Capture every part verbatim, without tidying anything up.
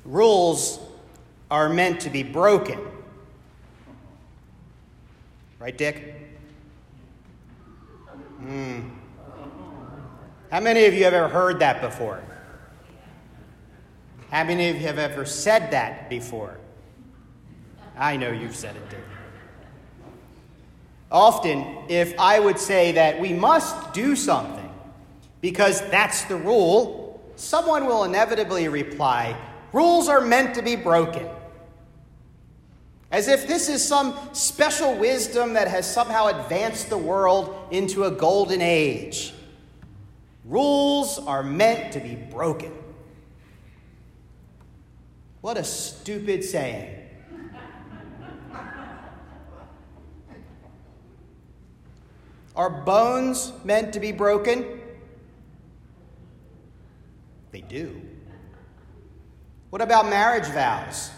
rules are meant to be broken. Right, Dick? Hmm. How many of you have ever heard that before? How many of you have ever said that before? I know you've said it, Dick. Often, if I would say that we must do something because that's the rule, someone will inevitably reply, rules are meant to be broken. As if this is some special wisdom that has somehow advanced the world into a golden age. Rules are meant to be broken. What a stupid saying. Are bones meant to be broken? They do. What about marriage vows?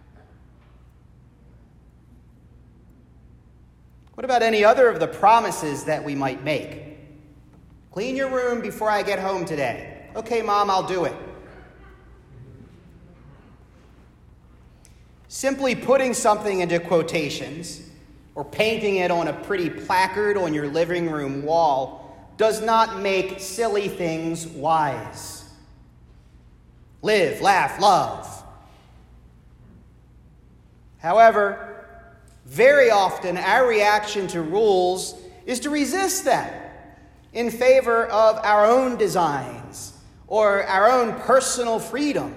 What about any other of the promises that we might make? Clean your room before I get home today. Okay, Mom, I'll do it. Simply putting something into quotations or painting it on a pretty placard on your living room wall does not make silly things wise. Live, laugh, love. However, very often our reaction to rules is to resist them in favor of our own designs or our own personal freedom.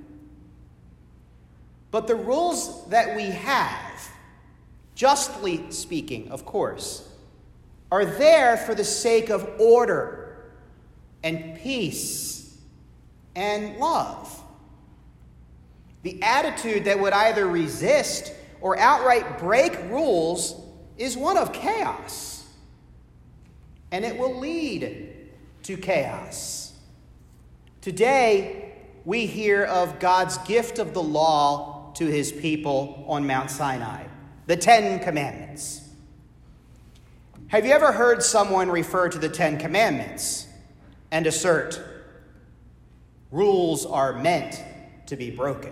But the rules that we have, justly speaking, of course, are there for the sake of order and peace and love. The attitude that would either resist or outright break rules is one of chaos, and it will lead to chaos. Today, we hear of God's gift of the law to his people on Mount Sinai, the Ten Commandments. Have you ever heard someone refer to the Ten Commandments and assert, rules are meant to be broken?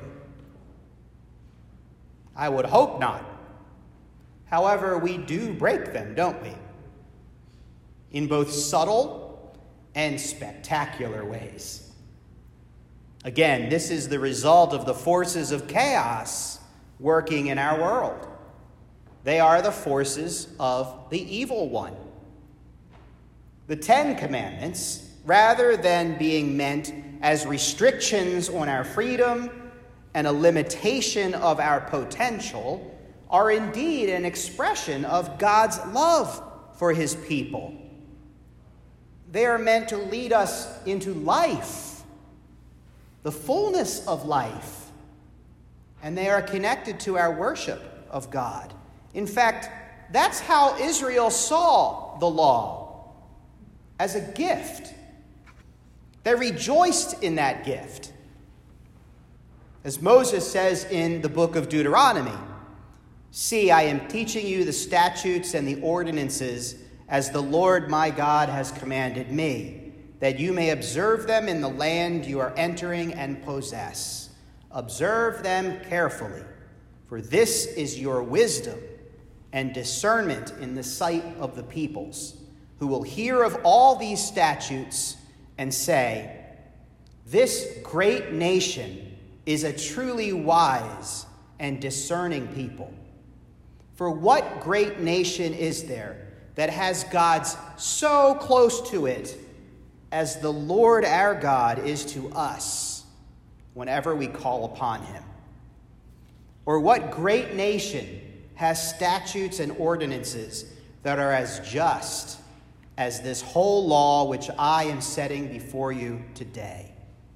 I would hope not. However, we do break them, don't we? In both subtle and spectacular ways. Again, this is the result of the forces of chaos working in our world. They are the forces of the evil one. The Ten Commandments, rather than being meant as restrictions on our freedom and a limitation of our potential, are indeed an expression of God's love for his people. They are meant to lead us into life, the fullness of life, and they are connected to our worship of God. In fact, that's how Israel saw the law, as a gift. They rejoiced in that gift. As Moses says in the book of Deuteronomy, "See, I am teaching you the statutes and the ordinances as the Lord my God has commanded me, that you may observe them in the land you are entering and possess. Observe them carefully, for this is your wisdom and discernment in the sight of the peoples, who will hear of all these statutes and say, 'This great nation is a truly wise and discerning people.' For what great nation is there that has gods so close to it as the Lord our God is to us whenever we call upon him? Or what great nation has statutes and ordinances that are as just as this whole law which I am setting before you today?"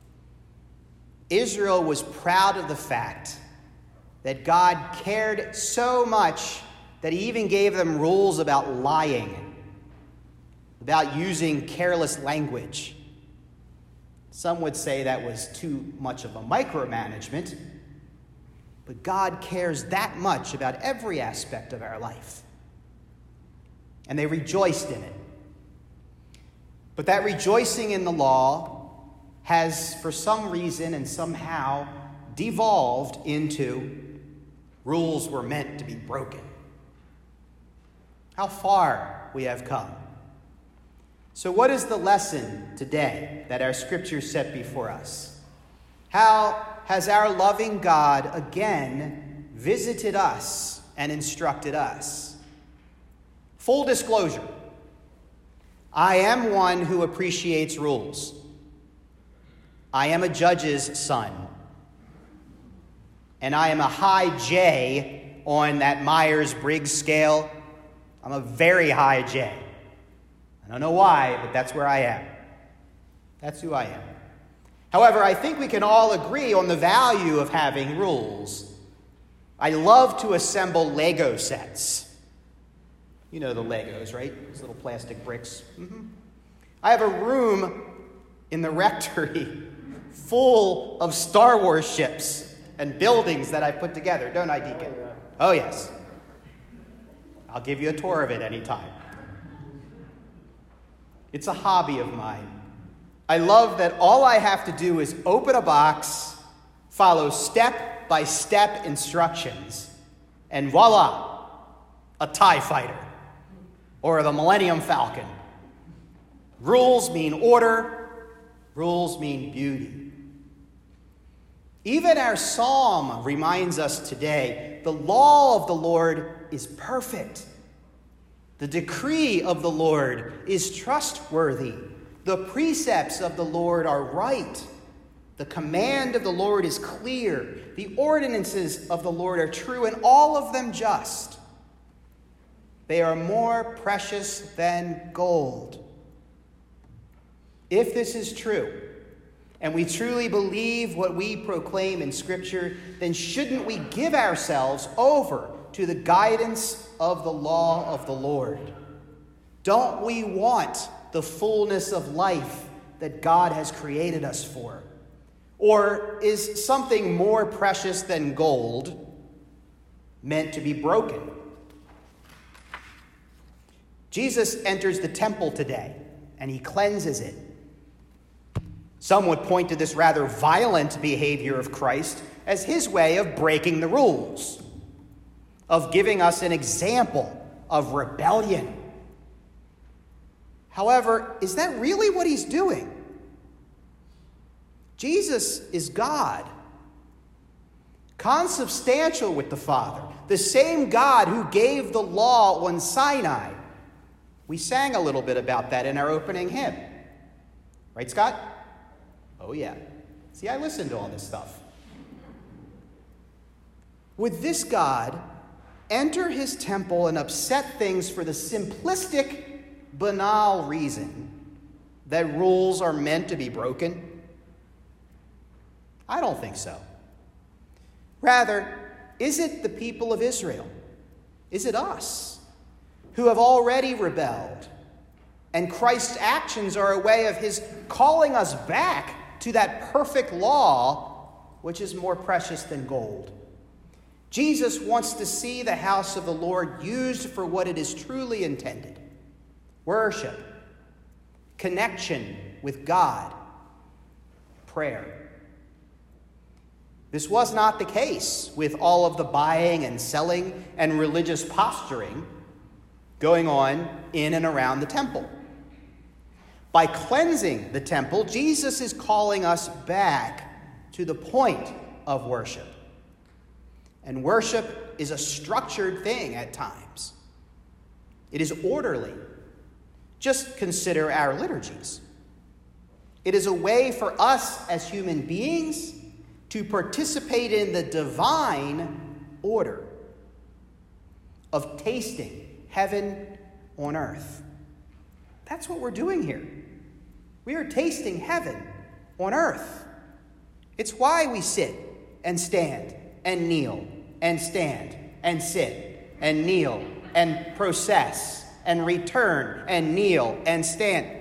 Israel was proud of the fact that God cared so much that he even gave them rules about lying, about using careless language. Some would say that was too much of a micromanagement, but God cares that much about every aspect of our life. And they rejoiced in it. But that rejoicing in the law has, for some reason and somehow, devolved into rules were meant to be broken. How far we have come. So what is the lesson today that our scriptures set before us? How has our loving God again visited us and instructed us? Full disclosure, I am one who appreciates rules. I am a judge's son. And I am a high J on that Myers-Briggs scale. I'm a very high J. I don't know why, but that's where I am. That's who I am. However, I think we can all agree on the value of having rules. I love to assemble Lego sets. You know the Legos, right? Those little plastic bricks. Mm-hmm. I have a room in the rectory full of Star Wars ships and buildings that I put together, don't I, Deacon? Oh, yes. I'll give you a tour of it anytime. It's a hobby of mine. I love that all I have to do is open a box, follow step-by-step instructions, and voila, a TIE fighter or the Millennium Falcon. Rules mean order. Rules mean beauty. Even our psalm reminds us today, the law of the Lord is perfect. The decree of the Lord is trustworthy. The precepts of the Lord are right. The command of the Lord is clear. The ordinances of the Lord are true, and all of them just. They are more precious than gold. If this is true, and we truly believe what we proclaim in Scripture, then shouldn't we give ourselves over to the guidance of the law of the Lord? Don't we want the fullness of life that God has created us for? Or is something more precious than gold meant to be broken? Jesus enters the temple today, and he cleanses it. Some would point to this rather violent behavior of Christ as his way of breaking the rules, of giving us an example of rebellion. However, is that really what he's doing? Jesus is God, consubstantial with the Father, the same God who gave the law on Sinai. We sang a little bit about that in our opening hymn. Right, Scott? Oh, yeah. See, I listen to all this stuff. Would this God enter his temple and upset things for the simplistic, banal reason that rules are meant to be broken? I don't think so. Rather, is it the people of Israel? Is it us who have already rebelled? And Christ's actions are a way of his calling us back to that perfect law, which is more precious than gold. Jesus wants to see the house of the Lord used for what it is truly intended: worship, connection with God, prayer. This was not the case with all of the buying and selling and religious posturing going on in and around the temple. By cleansing the temple, Jesus is calling us back to the point of worship. And worship is a structured thing at times. It is orderly. Just consider our liturgies. It is a way for us as human beings to participate in the divine order of tasting heaven on earth. That's what we're doing here. We are tasting heaven on earth. It's why we sit and stand and kneel and stand and sit and kneel and process and return and kneel and stand.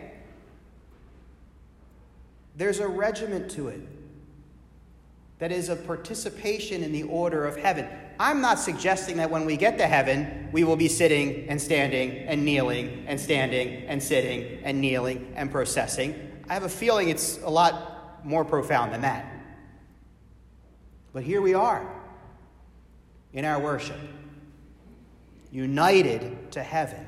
There's a regiment to it that is a participation in the order of heaven. I'm not suggesting that when we get to heaven, we will be sitting and standing and kneeling and standing and sitting and kneeling and processing. I have a feeling it's a lot more profound than that. But here we are in our worship, united to heaven.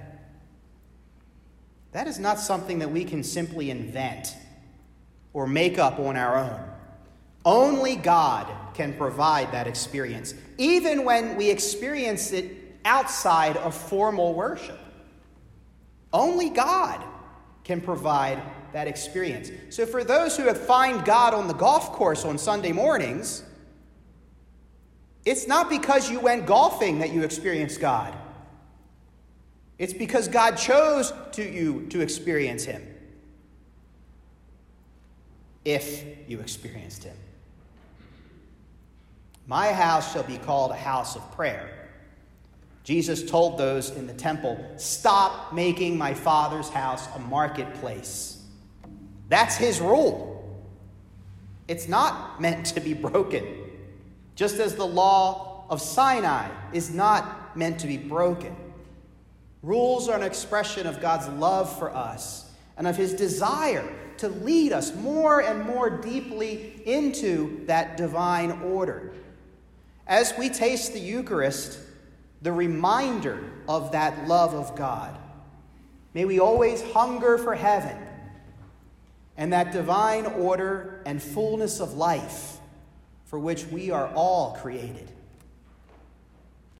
That is not something that we can simply invent or make up on our own. Only God can provide that experience, even when we experience it outside of formal worship. Only God can provide that experience. So for those who have found God on the golf course on Sunday mornings, it's not because you went golfing that you experienced God. It's because God chose to you to experience him. If you experienced him. My house shall be called a house of prayer. Jesus told those in the temple, stop making my Father's house a marketplace. That's his rule. It's not meant to be broken. Just as the law of Sinai is not meant to be broken. Rules are an expression of God's love for us and of his desire to lead us more and more deeply into that divine order. As we taste the Eucharist, the reminder of that love of God, may we always hunger for heaven and that divine order and fullness of life for which we are all created.